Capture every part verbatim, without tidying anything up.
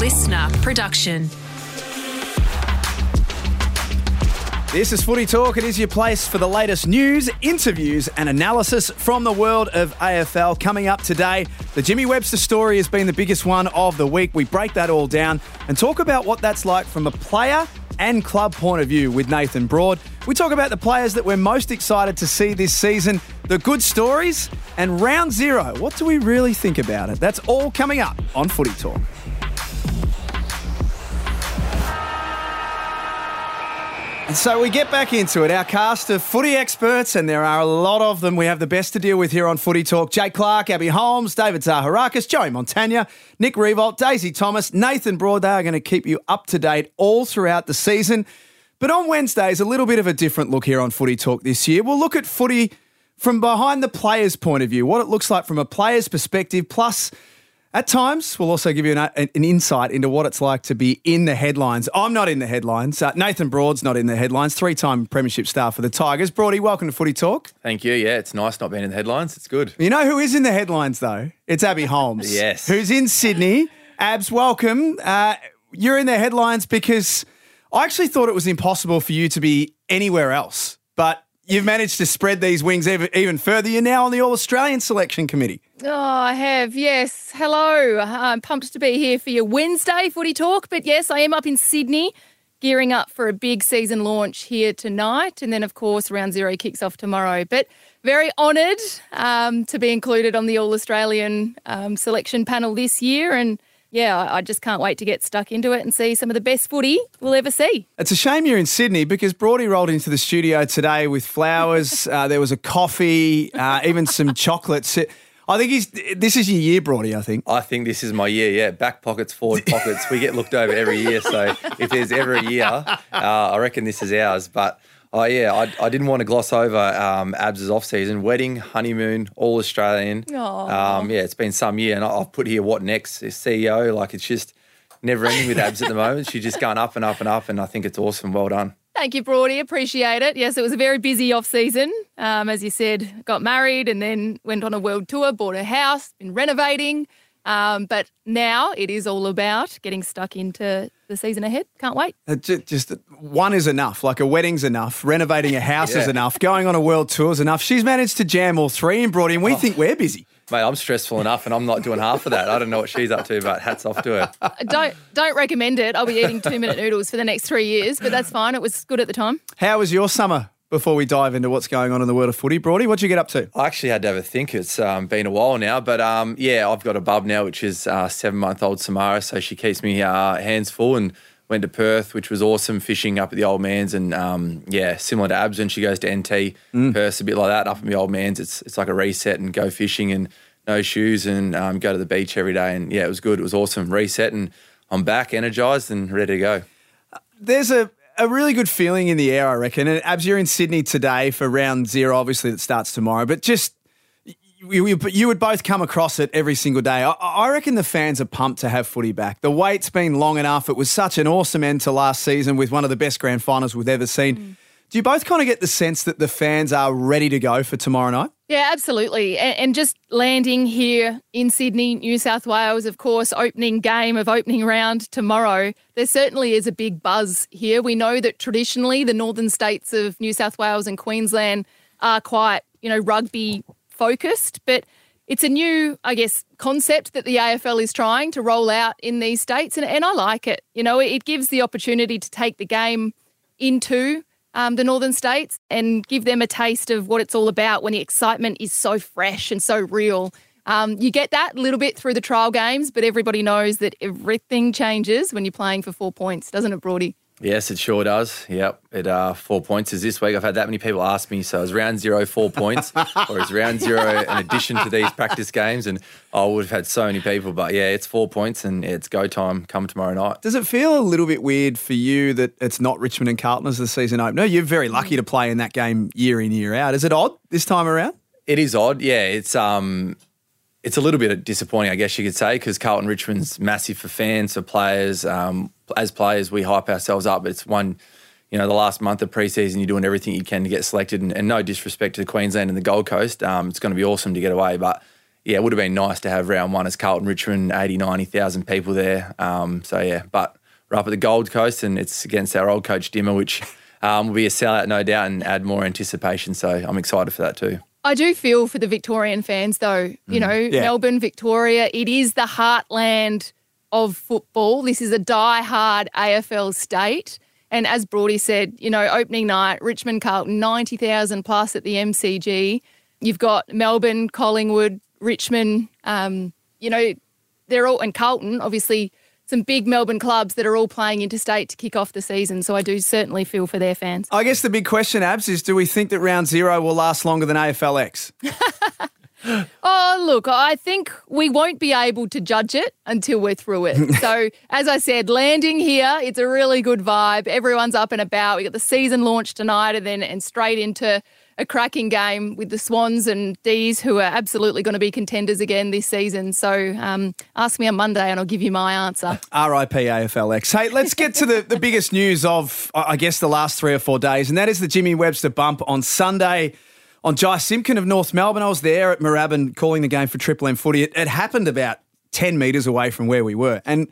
listener production. This is Footy Talk. It is your place for the latest news, interviews and analysis from the world of A F L. Coming up today, the Jimmy Webster story has been the biggest one of the week. We break that all down and talk about what that's like from a player and club point of view with Nathan Broad. We talk about the players that we're most excited to see this season, the good stories, and round zero. What do we really think about it? That's all coming up on Footy Talk. And so we get back into it. Our cast of footy experts, and there are a lot of them. We have the best to deal with here on Footy Talk. Jake Clark, Abby Holmes, David Zaharakis, Joey Montagna, Nick Revolt, Daisy Thomas, Nathan Broad. They are going to keep you up to date all throughout the season. But on Wednesdays, a little bit of a different look here on Footy Talk this year. We'll look at footy from behind the player's point of view, what it looks like from a player's perspective, plus at times, we'll also give you an, an insight into what it's like to be in the headlines. I'm not in the headlines. Uh, Nathan Broad's not in the headlines. Three-time premiership star for the Tigers. Broady, welcome to Footy Talk. Thank you. Yeah, it's nice not being in the headlines. It's good. You know who is in the headlines, though? It's Abby Holmes. Yes. Who's in Sydney. Abs, welcome. Uh, you're in the headlines because I actually thought it was impossible for you to be anywhere else, but you've managed to spread these wings even, even further. You're now on the All-Australian Selection Committee. Oh, I have, yes. Hello. I'm pumped to be here for your Wednesday Footy Talk. But yes, I am up in Sydney, gearing up for a big season launch here tonight. And then, of course, round zero kicks off tomorrow. But very honoured um, to be included on the All-Australian um, selection panel this year. And yeah, I just can't wait to get stuck into it and see some of the best footy we'll ever see. It's a shame you're in Sydney because Broady rolled into the studio today with flowers. uh, there was a coffee, uh, even some chocolates. I think he's. This is your year, Broady, I think. I think this is my year, yeah. Back pockets, forward pockets. We get looked over every year. So if there's ever a year, uh, I reckon this is ours. But, oh, yeah, I, I didn't want to gloss over um, Abs' off-season. Wedding, honeymoon, all-Australian. Um, yeah, it's been some year. And I've put here what next, as C E O. Like, it's just never ending with Abs at the moment. She's just going up and up and up, and I think it's awesome. Well done. Thank you, Broady. Appreciate it. Yes, it was a very busy off-season. Um, as you said, got married and then went on a world tour, bought a house, been renovating. Um, but now it is all about getting stuck into the season ahead. Can't wait. Uh, just, just one is enough. Like a wedding's enough. Renovating a house yeah. is enough. Going on a world tour is enough. She's managed to jam all three in, Broady, and we oh. think we're busy. Mate, I'm stressful enough and I'm not doing half of that. I don't know what she's up to, but hats off to her. Don't don't recommend it. I'll be eating two-minute noodles for the next three years, but that's fine. It was good at the time. How was your summer before we dive into what's going on in the world of footy? Broady, what'd you get up to? I actually had to have a think. It's um, been a while now, but um, yeah, I've got a bub now, which is uh, seven-month-old Samara, so she keeps me uh, hands full, and went to Perth, which was awesome, fishing up at the Old Man's, and um, yeah, similar to Abs when she goes to N T, mm. Perth's a bit like that, up at the Old Man's. It's it's like a reset and go fishing and no shoes and um, go to the beach every day. And yeah, it was good. It was awesome. Reset, and I'm back, energised and ready to go. There's a, a really good feeling in the air, I reckon. And Abs, you're in Sydney today for round zero, obviously that starts tomorrow. But just you, you, you would both come across it every single day. I, I reckon the fans are pumped to have footy back. The wait's been long enough. It was such an awesome end to last season with one of the best grand finals we've ever seen. Mm. Do you both kind of get the sense that the fans are ready to go for tomorrow night? Yeah, absolutely. And, and just landing here in Sydney, New South Wales, of course, opening game of opening round tomorrow, there certainly is a big buzz here. We know that traditionally the northern states of New South Wales and Queensland are quite, you know, rugby focused, but it's a new, I guess, concept that the A F L is trying to roll out in these states, and, and I like it. You know, it gives the opportunity to take the game into Um, the northern states and give them a taste of what it's all about when the excitement is so fresh and so real. Um, you get that a little bit through the trial games, but everybody knows that everything changes when you're playing for four points, doesn't it, Broady? Yes, it sure does. Yep. It uh, four points is this week. I've had that many people ask me, so is round zero four points or is round zero an addition to these practice games? And I would have had so many people, but yeah, it's four points and it's go time come tomorrow night. Does it feel a little bit weird for you that it's not Richmond and Carlton as the season opener? You're very lucky to play in that game year in, year out. Is it odd this time around? It is odd, yeah. It's um, it's a little bit disappointing, I guess you could say, because Carlton Richmond's massive for fans, for players. Um, as players, we hype ourselves up. It's one, you know, the last month of pre-season, you're doing everything you can to get selected. And, and no disrespect to Queensland and the Gold Coast, um, it's going to be awesome to get away. But yeah, it would have been nice to have round one as Carlton Richmond, eighty, ninety thousand people there. Um, so, yeah, but we're up at the Gold Coast and it's against our old coach Dimmer, which um, will be a sellout, no doubt, and add more anticipation. So I'm excited for that too. I do feel for the Victorian fans, though. You know, Yeah. Melbourne, Victoria, it is the heartland of football. This is a die-hard A F L state. And as Brody said, you know, opening night, Richmond, Carlton, ninety thousand plus at the M C G. You've got Melbourne, Collingwood, Richmond, um, you know, they're all, and Carlton, obviously, some big Melbourne clubs that are all playing interstate to kick off the season. So I do certainly feel for their fans. I guess the big question, Abs, is do we think that round zero will last longer than A F L X? Oh, look, I think we won't be able to judge it until we're through it. So, as I said, landing here, it's a really good vibe. Everyone's up and about. We got the season launch tonight and then and straight into a cracking game with the Swans and D's, who are absolutely going to be contenders again this season. So, um, ask me on Monday and I'll give you my answer. R I P A F L X. Hey, let's get to the, the biggest news of, I guess, the last three or four days, and that is the Jimmy Webster bump on Sunday on Jai Simpkin of North Melbourne. I was there at Moorabbin calling the game for Triple M Footy. It, it happened about ten metres away from where we were. And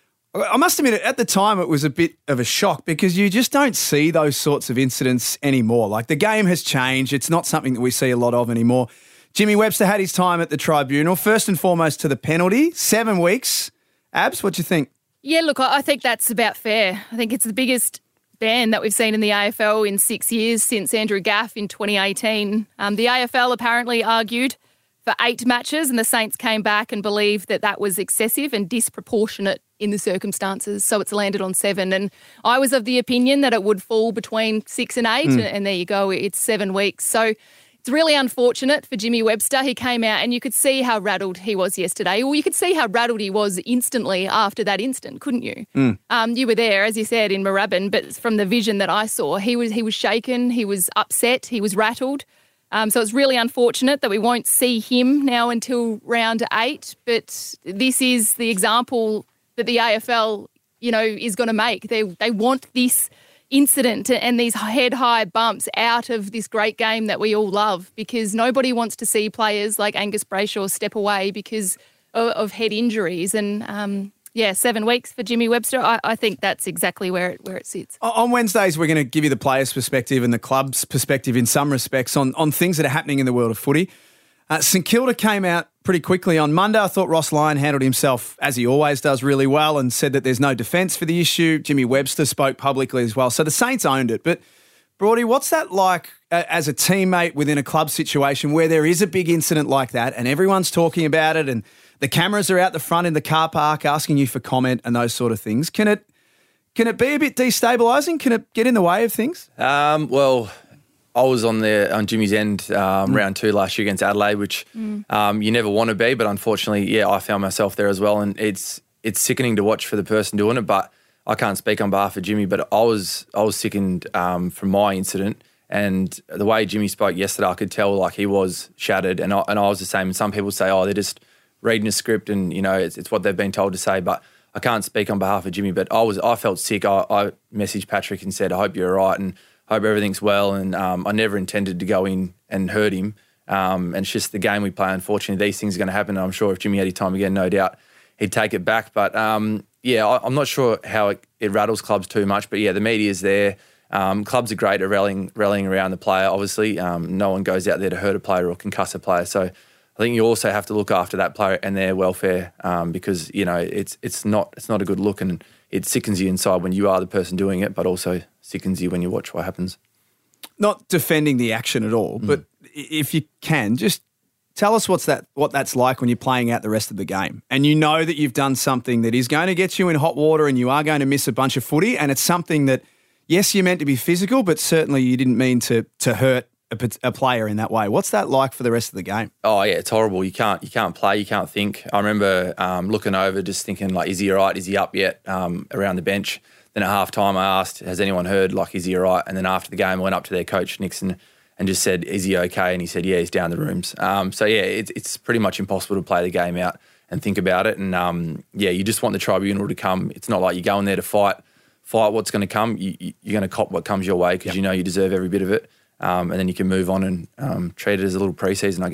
I must admit, at the time, it was a bit of a shock because you just don't see those sorts of incidents anymore. Like, the game has changed. It's not something that we see a lot of anymore. Jimmy Webster had his time at the tribunal. First and foremost to the penalty, seven weeks. Abs, what do you think? Yeah, look, I I think that's about fair. I think it's the biggest ban that we've seen in the A F L in six years since Andrew Gaff in twenty eighteen. Um, the A F L apparently argued for eight matches and the Saints came back and believed that that was excessive and disproportionate in the circumstances. So it's landed on seven. And I was of the opinion that it would fall between six and eight. Mm. And there you go. It's seven weeks. So it's really unfortunate for Jimmy Webster. He came out and you could see how rattled he was yesterday. Well, you could see how rattled he was instantly after that instant, couldn't you? Mm. Um, you were there, as you said, in Moorabbin, but from the vision that I saw, he was he was shaken, he was upset, he was rattled. Um, so it's really unfortunate that we won't see him now until round eight. But this is the example that the A F L, you know, is going to make. They they want this incident and these head-high bumps out of this great game that we all love, because nobody wants to see players like Angus Brayshaw step away because of, of head injuries. And, um, yeah, seven weeks for Jimmy Webster, I, I think that's exactly where it, where it sits. On Wednesdays, we're going to give you the players' perspective and the club's perspective in some respects on, on things that are happening in the world of footy. Uh, St Kilda came out pretty quickly on Monday. I thought Ross Lyon handled himself, as he always does, really well and said that there's no defence for the issue. Jimmy Webster spoke publicly as well. So the Saints owned it. But, Brody, what's that like uh, as a teammate within a club situation where there is a big incident like that and everyone's talking about it and the cameras are out the front in the car park asking you for comment and those sort of things? Can it can it be a bit destabilising? Can it get in the way of things? Um, well... I was on the on Jimmy's end um, mm. round two last year against Adelaide, which mm. um, you never want to be, but unfortunately, yeah, I found myself there as well, and it's it's sickening to watch for the person doing it. But I can't speak on behalf of Jimmy, but I was I was sickened um, from my incident, and the way Jimmy spoke yesterday, I could tell like he was shattered, and I, and I was the same. And some people say, oh, they're just reading a script, and you know, it's, it's what they've been told to say, but I can't speak on behalf of Jimmy. But I was I felt sick. I, I messaged Patrick and said, I hope you're all right, and hope everything's well, and um, I never intended to go in and hurt him. Um, and it's just the game we play. Unfortunately, these things are going to happen, and I'm sure if Jimmy had his time again, no doubt he'd take it back. But, um, yeah, I, I'm not sure how it, it rattles clubs too much. But, yeah, the media's there. Um, clubs are great at rallying, rallying around the player, obviously. Um, no one goes out there to hurt a player or concuss a player. So I think you also have to look after that player and their welfare um, because, you know, it's it's not it's not a good look, and it sickens you inside when you are the person doing it, but also sickens you when you watch what happens. Not defending the action at all, mm. but if you can, just tell us what's that what that's like when you're playing out the rest of the game and you know that you've done something that is going to get you in hot water and you are going to miss a bunch of footy, and it's something that, yes, you're meant to be physical, but certainly you didn't mean to to hurt a, a player in that way. What's that like for the rest of the game? Oh, yeah, it's horrible. You can't you can't play, you can't think. I remember um, looking over just thinking, like, is he all right? Is he up yet um, around the bench? Then at half time, I asked, has anyone heard, like, is he all right? And then after the game, I went up to their coach, Nixon, and just said, is he okay? And he said, yeah, he's down the rooms. Um, so, yeah, it's, it's pretty much impossible to play the game out and think about it. And, um, yeah, you just want the tribunal to come. It's not like you go in there to fight fight what's going to come. You, you're going to cop what comes your way because yep. you know you deserve every bit of it. Um, and then you can move on and um, treat it as a little pre-season, I guess.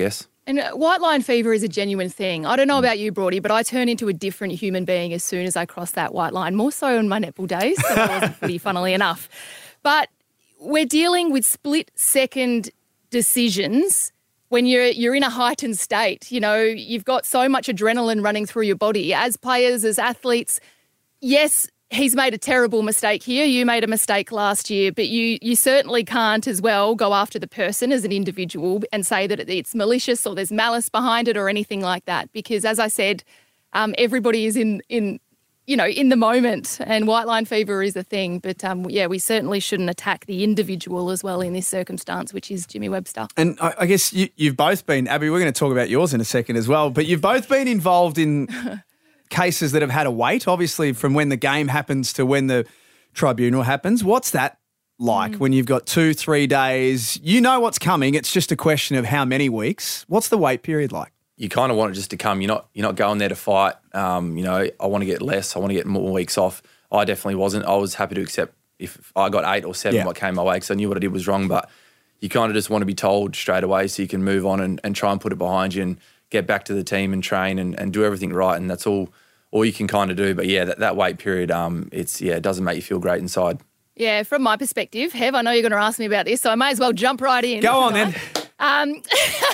And white line fever is a genuine thing. I don't know about you, Broady, but I turn into a different human being as soon as I cross that white line, more so on my netball days than I was footy, funnily enough. But we're dealing with split-second decisions when you're you're in a heightened state. You know, you've got so much adrenaline running through your body. As players, as athletes, yes, he's made a terrible mistake here. You made a mistake last year, but you you certainly can't as well go after the person as an individual and say that it's malicious or there's malice behind it or anything like that. Because as I said, um, everybody is in, in, you know, in the moment, and white line fever is a thing. But um, yeah, we certainly shouldn't attack the individual as well in this circumstance, which is Jimmy Webster. And I, I guess you, you've both been, Abby, we're going to talk about yours in a second as well, but you've both been involved in cases that have had a wait, obviously, from when the game happens to when the tribunal happens. What's that like mm. when you've got two, three days? You know what's coming. It's just a question of how many weeks. What's the wait period like? You kind of want it just to come. You're not you're not going there to fight. Um, you know, I want to get less. I want to get more weeks off. I definitely wasn't. I was happy to accept if I got eight or seven yeah. what came my way because I knew what I did was wrong. But you kind of just want to be told straight away so you can move on and, and try and put it behind you and get back to the team and train and, and do everything right. And that's all all you can kind of do. But yeah, that, that wait period, um, it's yeah, it doesn't make you feel great inside. Yeah, from my perspective, Hev, I know you're going to ask me about this, so I may as well jump right in. Go on then. Um,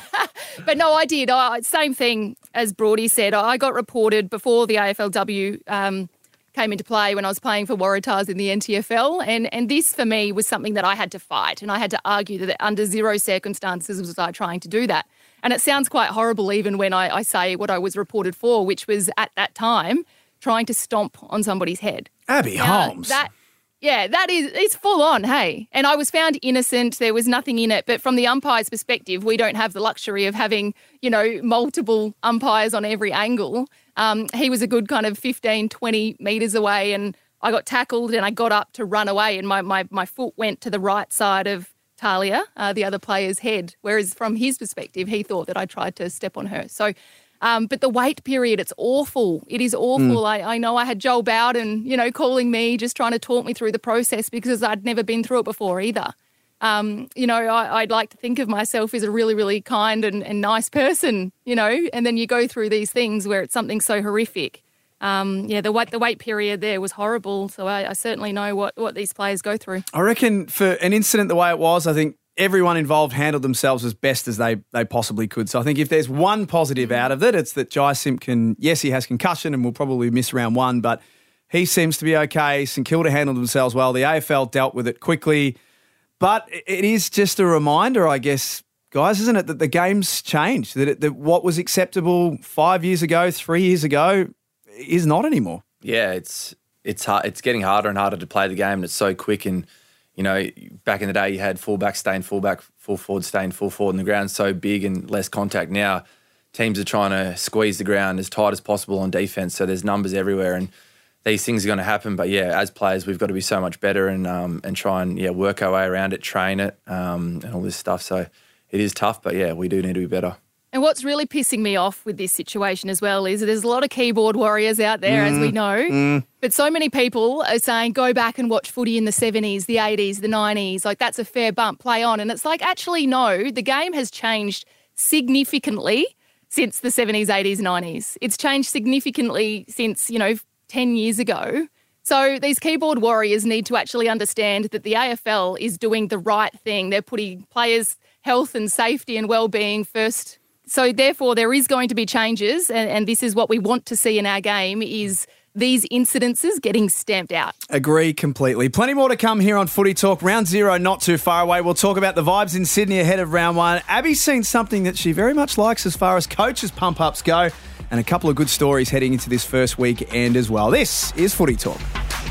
but no, I did. I, same thing as Broady said. I got reported before the A F L W um, came into play when I was playing for Waratahs in the N T F L. And, and this, for me, was something that I had to fight. And I had to argue that under zero circumstances was I trying to do that. And it sounds quite horrible even when I, I say what I was reported for, which was at that time trying to stomp on somebody's head. Abby now, Holmes. That, yeah, that is, it's full on, hey. And I was found innocent. There was nothing in it. But from the umpire's perspective, we don't have the luxury of having, you know, multiple umpires on every angle. Um, he was a good kind of fifteen, twenty metres away and I got tackled and I got up to run away and my, my, my foot went to the right side of Talia, uh, the other player's head, whereas from his perspective, he thought that I tried to step on her. So, um, but the wait period, it's awful. It is awful. Mm. I, I know I had Joel Bowden, you know, calling me, just trying to talk me through the process because I'd never been through it before either. Um, you know, I, I'd like to think of myself as a really, really kind and, and nice person, you know, and then you go through these things where it's something so horrific. Um, yeah, the wait the wait period there was horrible. So I, I certainly know what, what these players go through. I reckon for an incident the way it was, I think everyone involved handled themselves as best as they, they possibly could. So I think if there's one positive out of it, it's that Jai Simpkin, yes, he has concussion and will probably miss round one, but he seems to be okay. St Kilda handled themselves well. The A F L dealt with it quickly. But it is just a reminder, I guess, guys, isn't it, that the game's changed, that, it, that what was acceptable five years ago, three years ago, is not anymore. Yeah, it's it's hard, it's getting harder and harder to play the game, and it's so quick. And you know, back in the day, you had fullback staying fullback, full forward staying full forward, and the ground's so big and less contact. Now, teams are trying to squeeze the ground as tight as possible on defense, so there's numbers everywhere, and these things are going to happen. But yeah, as players, we've got to be so much better and um, and try and yeah work our way around it, train it, um, and all this stuff. So it is tough, but yeah, we do need to be better. And what's really pissing me off with this situation as well is there's a lot of keyboard warriors out there, mm, as we know, mm. but so many people are saying go back and watch footy in the seventies, the eighties, the nineties, like that's a fair bump, play on. And it's like, actually, no, the game has changed significantly since the seventies, eighties, nineties. It's changed significantly since, you know, ten years ago. So these keyboard warriors need to actually understand that the A F L is doing the right thing. They're putting players' health and safety and well-being first. So therefore, there is going to be changes, and, and this is what we want to see in our game, is these incidences getting stamped out. Agree completely. Plenty more to come here on Footy Talk. Round zero not too far away. We'll talk about the vibes in Sydney ahead of round one. Abby's seen something that she very much likes as far as coaches' pump-ups go, and a couple of good stories heading into this first weekend as well. This is Footy Talk.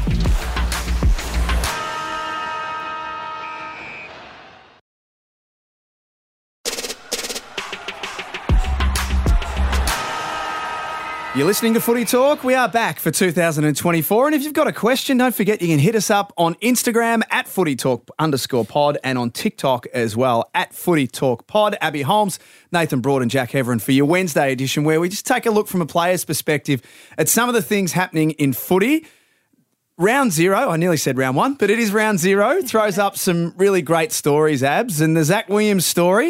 You're listening to Footy Talk. We are back for two thousand twenty-four. And if you've got a question, don't forget you can hit us up on Instagram at Footy Talk underscore pod and on TikTok as well at Footy Talk Pod. Abby Holmes, Nathan Broad and Jack Heverin for your Wednesday edition, where we just take a look from a player's perspective at some of the things happening in footy. Round zero, I nearly said round one, but it is round zero, throws up some really great stories, Abs. And the Zach Williams story,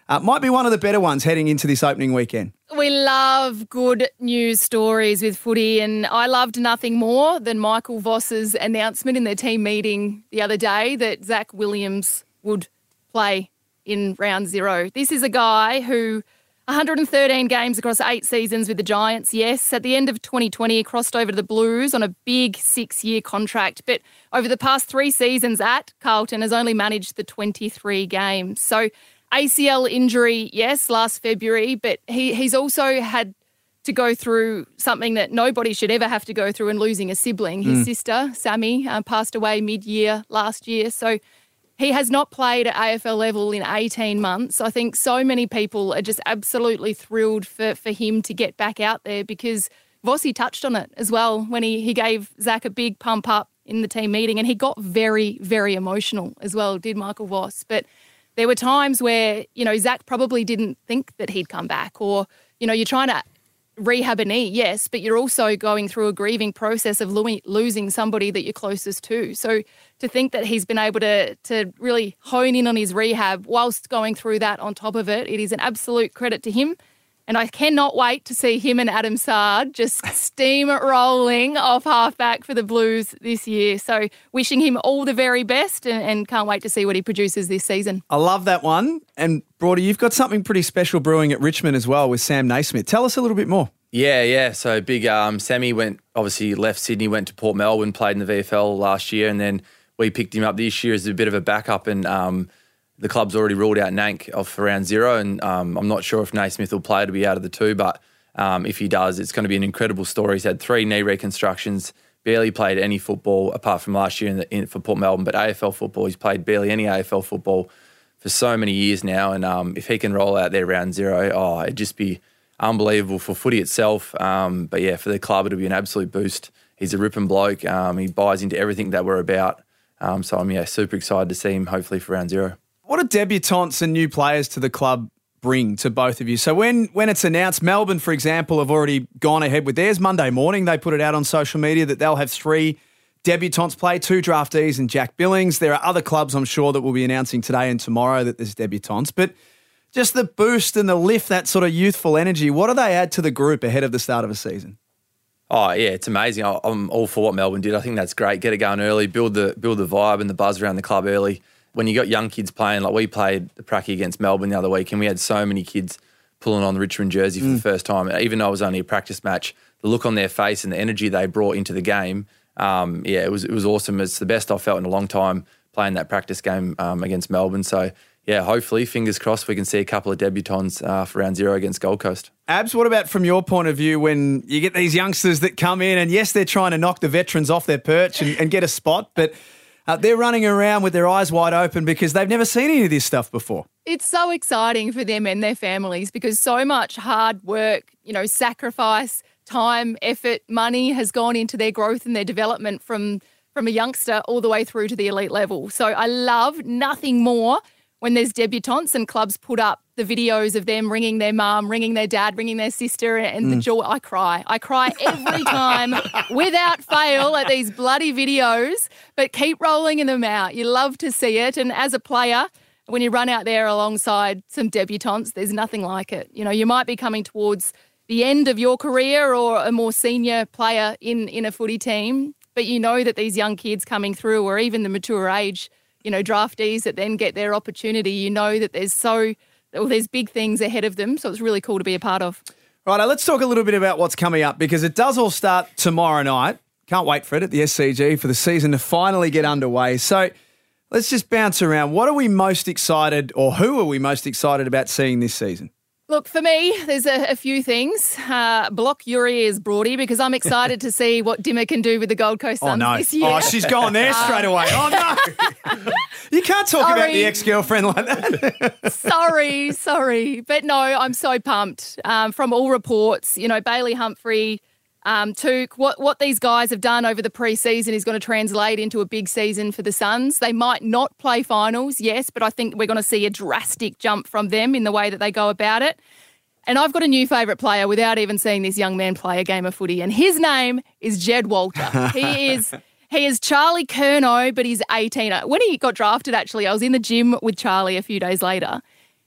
Uh, might be one of the better ones heading into this opening weekend. We love good news stories with footy, and I loved nothing more than Michael Voss's announcement in their team meeting the other day that Zach Williams would play in round zero. This is a guy who one hundred thirteen games across eight seasons with the Giants, yes. At the end of twenty twenty, he crossed over to the Blues on a big six-year contract. But over the past three seasons at Carlton has only managed the twenty-three games. So A C L injury, yes, last February, but he, he's also had to go through something that nobody should ever have to go through in losing a sibling. His mm. sister, Sammy, uh, passed away mid-year last year. So he has not played at A F L level in eighteen months. I think so many people are just absolutely thrilled for, for him to get back out there because Vossi touched on it as well when he, he gave Zach a big pump up in the team meeting, and he got very, very emotional as well, did Michael Voss. But there were times where, you know, Zach probably didn't think that he'd come back, or, you know, you're trying to rehab a knee, yes, but you're also going through a grieving process of lo- losing somebody that you're closest to. So to think that he's been able to to really hone in on his rehab whilst going through that on top of it, it is an absolute credit to him. And I cannot wait to see him and Adam Sard just steam-rolling off halfback for the Blues this year. So wishing him all the very best and, and can't wait to see what he produces this season. I love that one. And, Broady, you've got something pretty special brewing at Richmond as well with Sam Naismith. Tell us a little bit more. Yeah, yeah. So big um, Sammy went, obviously left Sydney, went to Port Melbourne, played in the V F L last year, and then we picked him up this year as a bit of a backup, and um, the club's already ruled out Nank off for round zero, and um, I'm not sure if Naismith will play to be out of the two, but um, if he does, it's going to be an incredible story. He's had three knee reconstructions, barely played any football apart from last year in the, in, for Port Melbourne, but A F L football, he's played barely any A F L football for so many years now, and um, if he can roll out there round zero, oh, it'd just be unbelievable for footy itself. Um, but yeah, for the club, it'll be an absolute boost. He's a ripping bloke. Um, he buys into everything that we're about. Um, so I'm yeah super excited to see him hopefully for round zero. What do debutants and new players to the club bring to both of you? So when, when it's announced, Melbourne, for example, have already gone ahead with theirs. Monday morning, they put it out on social media that they'll have three debutants play, two draftees and Jack Billings. There are other clubs, I'm sure, that will be announcing today and tomorrow that there's debutants. But just the boost and the lift, that sort of youthful energy, what do they add to the group ahead of the start of a season? Oh, yeah, it's amazing. I'm all for what Melbourne did. I think that's great. Get it going early, build the build the vibe and the buzz around the club early. When you got young kids playing, like we played the Pracky against Melbourne the other week, and we had so many kids pulling on the Richmond jersey for mm. the first time. Even though it was only a practice match, the look on their face and the energy they brought into the game, um, yeah, it was it was awesome. It's the best I've felt in a long time playing that practice game um, against Melbourne. So, yeah, hopefully, fingers crossed, we can see a couple of debutants uh, for round zero against Gold Coast. Abs, what about from your point of view when you get these youngsters that come in and, yes, they're trying to knock the veterans off their perch and, and get a spot, but uh, they're running around with their eyes wide open because they've never seen any of this stuff before. It's so exciting for them and their families because so much hard work, you know, sacrifice, time, effort, money has gone into their growth and their development from, from a youngster all the way through to the elite level. So I love nothing more when there's debutantes and clubs put up the videos of them ringing their mum, ringing their dad, ringing their sister, and mm. the joy. I cry. I cry every time without fail at these bloody videos, but keep rolling them out. You love to see it. And as a player, when you run out there alongside some debutantes, there's nothing like it. You know, you might be coming towards the end of your career or a more senior player in, in a footy team, but you know that these young kids coming through or even the mature age, you know, draftees that then get their opportunity, you know that there's so, well, there's big things ahead of them. So it's really cool to be a part of. Right, let's talk a little bit about what's coming up because it does all start tomorrow night. Can't wait for it at the S C G for the season to finally get underway. So let's just bounce around. What are we most excited or who are we most excited about seeing this season? Look, for me, there's a, a few things. Uh, block your ears, Broady, because I'm excited to see what Dimmer can do with the Gold Coast Suns oh, no. this year. Oh, she's gone there straight away. Oh, no. You can't talk sorry. about the ex-girlfriend like that. sorry, sorry. But no, I'm so pumped. Um, from all reports, you know, Bailey Humphrey, Um, Touk, what, what these guys have done over the pre-season is going to translate into a big season for the Suns. They might not play finals, yes, but I think we're going to see a drastic jump from them in the way that they go about it. And I've got a new favourite player without even seeing this young man play a game of footy, and his name is Jed Walter. He is he is Charlie Curnow, but he's eighteen. When he got drafted, actually, I was in the gym with Charlie a few days later,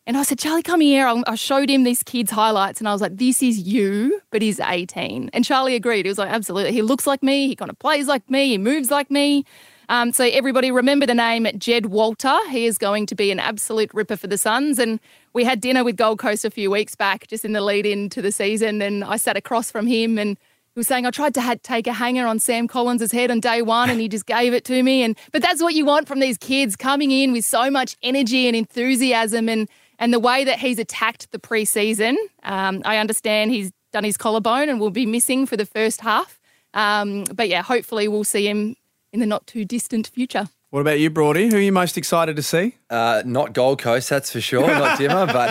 And I said, Charlie, come here. I I showed him this kid's highlights and I was like, this is you, but he's eighteen. And Charlie agreed. He was like, absolutely. He looks like me. He kind of plays like me. He moves like me. Um, so everybody remember the name Jed Walter. He is going to be an absolute ripper for the Suns. And we had dinner with Gold Coast a few weeks back, just in the lead into the season. And I sat across from him and he was saying, I tried to ha- take a hanger on Sam Collins' head on day one and he just gave it to me. And But that's what you want from these kids, coming in with so much energy and enthusiasm, and, and the way that he's attacked the preseason. Um, I understand he's done his collarbone and will be missing for the first half. Um, but yeah, hopefully we'll see him in the not too distant future. What about you, Brody? Who are you most excited to see? Uh, not Gold Coast, that's for sure, not Dimmer, but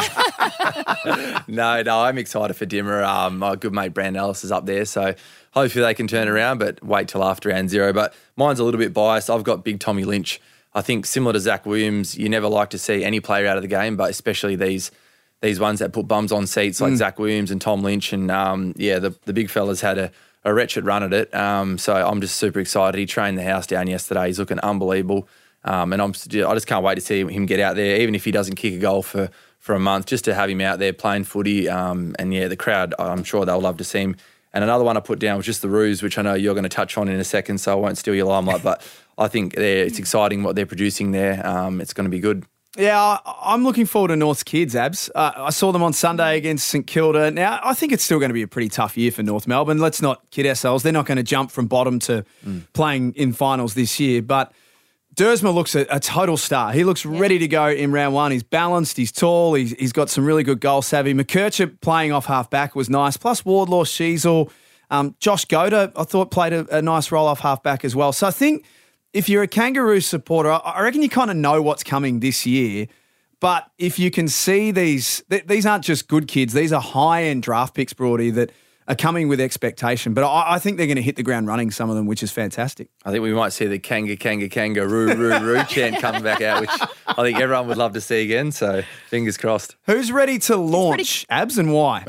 uh, no, no, I'm excited for Dimmer. Um, my good mate Brandon Ellis is up there, so hopefully they can turn around, but wait till after round zero. But mine's a little bit biased. I've got big Tommy Lynch. I think similar to Zach Williams, you never like to see any player out of the game, but especially these these ones that put bums on seats like mm. Zach Williams and Tom Lynch. And um, yeah, the, the big fella's had a a wretched run at it. Um, so I'm just super excited. He trained the house down yesterday. He's looking unbelievable. Um, and I'm, I just can't wait to see him get out there, even if he doesn't kick a goal for, for a month, just to have him out there playing footy. Um, and yeah, the crowd, I'm sure they'll love to see him. And another one I put down was just the Roos, which I know you're going to touch on in a second, so I won't steal your limelight. But I think it's exciting what they're producing there. Um, it's going to be good. Yeah, I- I'm looking forward to North's kids, Abs. Uh, I saw them on Sunday against St Kilda. Now, I think it's still going to be a pretty tough year for North Melbourne. Let's not kid ourselves. They're not going to jump from bottom to mm. playing in finals this year. But Dersma looks a, a total star. He looks yeah. ready to go in round one. He's balanced, he's tall, he's, he's got some really good goal savvy. McKercher playing off half-back was nice. Plus Wardlaw, Sheasel, um, Josh Goda, I thought played a, a nice role off half-back as well. So I think if you're a Kangaroo supporter, I, I reckon you kind of know what's coming this year. But if you can see these, th- these aren't just good kids. These are high-end draft picks, Brody, that are coming with expectation. But I, I think they're going to hit the ground running, some of them, which is fantastic. I think we might see the Kanga, Kanga, Kangaroo, Roo, Roo chant coming back out, which I think everyone would love to see again. So fingers crossed. Who's ready to launch, ready- Abs, and why?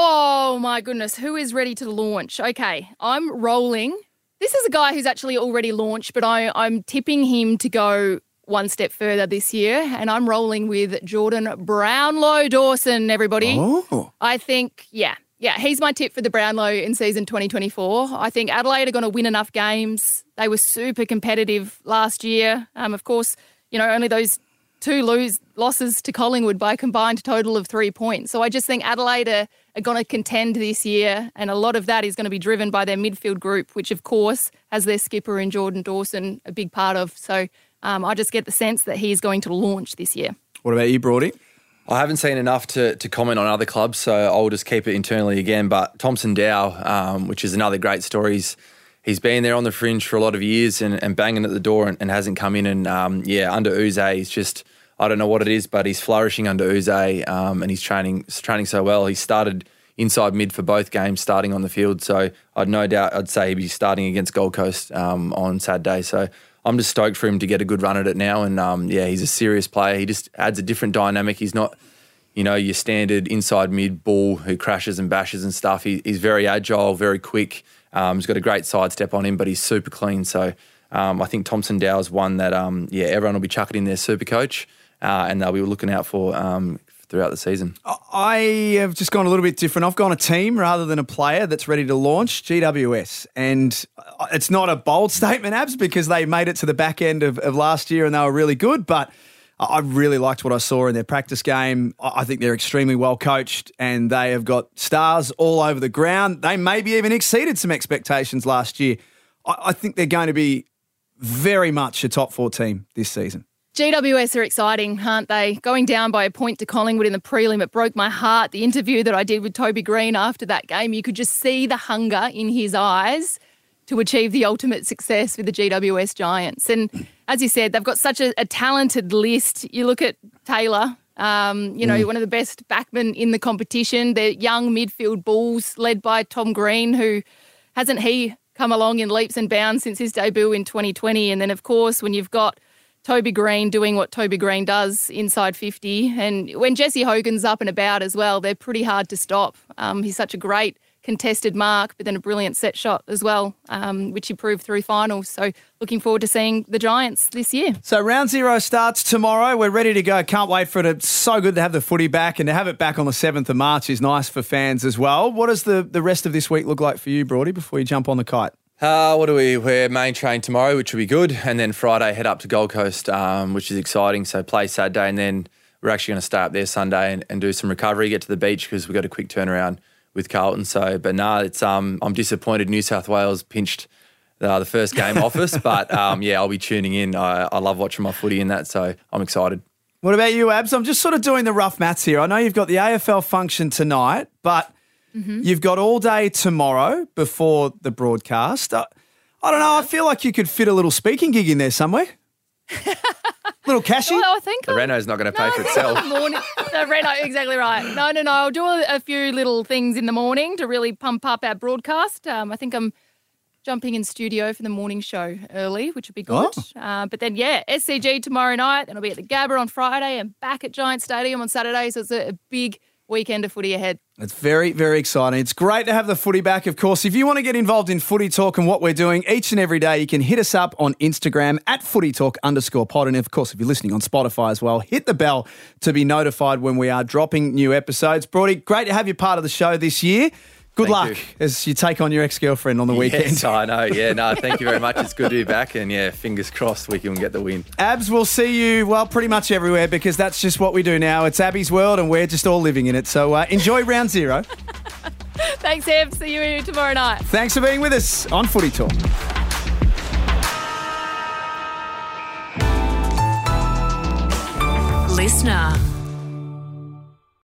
Oh, my goodness. Who is ready to launch? Okay, I'm rolling. This is a guy who's actually already launched, but I, I'm tipping him to go one step further this year, and I'm rolling with Jordan Brownlow Dawson, everybody. Oh. I think, yeah, yeah, he's my tip for the Brownlow in season twenty twenty-four. I think Adelaide are going to win enough games. They were super competitive last year. Um, of course, you know, only those two lose losses to Collingwood by a combined total of three points. So I just think Adelaide are, are going to contend this year, and a lot of that is going to be driven by their midfield group, which, of course, has their skipper in Jordan Dawson a big part of. So Um, I just get the sense that he's going to launch this year. What about you, Brody? I haven't seen enough to, to comment on other clubs, so I'll just keep it internally again. But Thompson Dow, um, which is another great story, he's, he's been there on the fringe for a lot of years and, and banging at the door and, and hasn't come in. And, um, yeah, under Uze, he's just, I don't know what it is, but he's flourishing under Uze um, and he's training, training so well. He started inside mid for both games, starting on the field. So I'd no doubt I'd say he'd be starting against Gold Coast um, on Saturday. So I'm just stoked for him to get a good run at it now. And, um, yeah, he's a serious player. He just adds a different dynamic. He's not, you know, your standard inside mid ball who crashes and bashes and stuff. He, he's very agile, very quick. Um, he's got a great sidestep on him, but he's super clean. So um, I think Thompson Dow is one that, um, yeah, everyone will be chucking in their super coach uh, and they'll be looking out for um, throughout the season. I have just gone a little bit different. I've gone a team rather than a player that's ready to launch, G W S. And it's not a bold statement, Abs, because they made it to the back end of, of last year and they were really good, but I really liked what I saw in their practice game. I think they're extremely well coached and they have got stars all over the ground. They maybe even exceeded some expectations last year. I think they're going to be very much a top four team this season. G W S are exciting, aren't they? Going down by a point to Collingwood in the prelim, it broke my heart. The interview that I did with Toby Green after that game, you could just see the hunger in his eyes to achieve the ultimate success with the G W S Giants. And as you said, they've got such a, a talented list. You look at Taylor, um, you know, mm. one of the best backmen in the competition. They're young midfield bulls led by Tom Green, who hasn't he come along in leaps and bounds since his debut in twenty twenty. And then, of course, when you've got Toby Green doing what Toby Green does inside fifty. And when Jesse Hogan's up and about as well, they're pretty hard to stop. Um, he's such a great contested mark, but then a brilliant set shot as well, um, which he proved through finals. So looking forward to seeing the Giants this year. So round zero starts tomorrow. We're ready to go. Can't wait for it. It's so good to have the footy back, and to have it back on the seventh of March is nice for fans as well. What does the, the rest of this week look like for you, Brody, before you jump on the kite? Uh, what do we? We're main train tomorrow, which will be good. And then Friday, head up to Gold Coast, um, which is exciting. So play Saturday, and then we're actually going to stay up there Sunday and, and do some recovery, get to the beach because we've got a quick turnaround with Carlton. So, but no, nah, it's um, I'm disappointed New South Wales pinched uh, the first game off us. But um, yeah, I'll be tuning in. I, I love watching my footy in that, so I'm excited. What about you, Abs? I'm just sort of doing the rough maths here. I know you've got the A F L function tonight, but mm-hmm. you've got all day tomorrow before the broadcast. I, I don't know. I feel like you could fit a little speaking gig in there somewhere. Little cashy. Well, I think the I'll, Renault's not going to pay no, for itself. Morning, the Renault, exactly right. No, no, no. I'll do a, a few little things in the morning to really pump up our broadcast. Um, I think I'm jumping in studio for the morning show early, which would be good. Oh. Uh, but then, yeah, S C G tomorrow night. Then I'll be at the Gabba on Friday and back at Giant Stadium on Saturday. So it's a, a big weekend of footy ahead. It's very, very exciting. It's great to have the footy back, of course. If you want to get involved in Footy Talk and what we're doing each and every day, you can hit us up on Instagram at Footy Talk underscore pod. And, of course, if you're listening on Spotify as well, hit the bell to be notified when we are dropping new episodes. Brody, great to have you part of the show this year. Good thank luck you. as you take on your ex-girlfriend on the weekend. Yes, I know. Yeah, no, thank you very much. It's good to be back. And, yeah, fingers crossed we can get the win. Abs, we'll see you, well, pretty much everywhere because that's just what we do now. It's Abby's world and we're just all living in it. So uh, enjoy round zero. Thanks, Eb. See you tomorrow night. Thanks for being with us on Footy Talk. Listener.